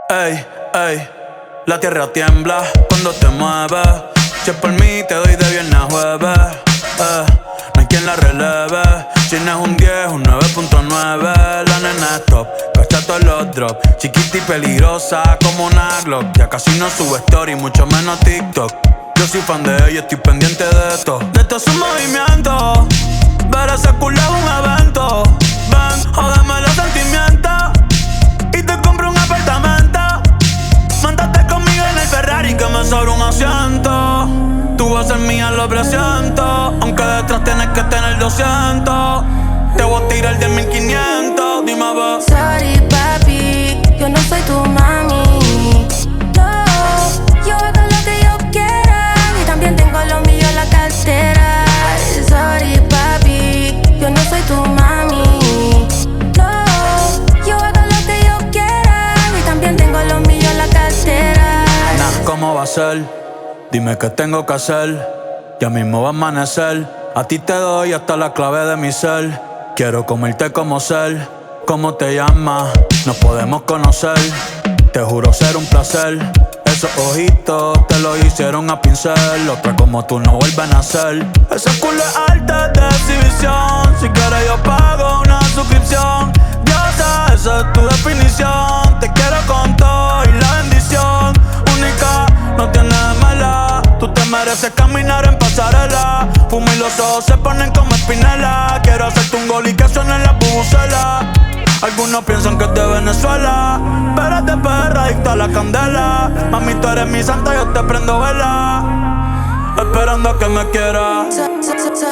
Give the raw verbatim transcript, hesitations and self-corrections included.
Ey, ey, la tierra tiembla cuando te mueves. Si es por mí te doy de viernes a jueves. Eh, no hay quien la releve. Si no es un diez, un nueve punto nueve. La nena es top, cacha todos los drops. Chiquita y peligrosa como una Glock. Ya casi no sube story, mucho menos TikTok. Yo soy fan de ella, estoy pendiente de esto. De todos sus movimientos. Ver ese culo es un evento. Ven, jódeme los sentimientos y te compro un apartamento. Mántate conmigo en el Ferrari que me sobra un asiento. Tú vas a ser mía, lo presiento. Aunque detrás tienes que tener doscientos. Te voy a tirar de mil quinientos. Dime a ver. Sorry papi, yo no soy tu mami. No, yo hago lo que yo quiera y también tengo lo mío en la cartera. Sorry papi, yo no soy tu mami. No, yo hago lo que yo quiera y también tengo lo mío en la cartera. Nah, ¿cómo va a ser? Dime qué tengo que hacer. Ya mismo va a amanecer. A ti te doy hasta la clave de mi ser. Quiero comerte como ser. ¿Cómo te llamas? Nos podemos conocer. Te juro ser un placer. Esos ojitos te lo hicieron a pincel. Otra como tú no vuelven a ser. Ese culo es arte de exhibición. Si quieres yo pago una suscripción. Diosa, esa es tu definición. Te quiero con todo y la bendición. Única, no tienes mala. Tú te mereces caminar en pasarela. Fumo y los ojos se ponen como espinela. Quiero hacerte un gol y que suene la bubucela. Algunos piensan que es de Venezuela, pero es de perra, adicta a la candela. Mami, tú eres mi santa, yo te prendo vela, esperando a que me quieras. So- so- so-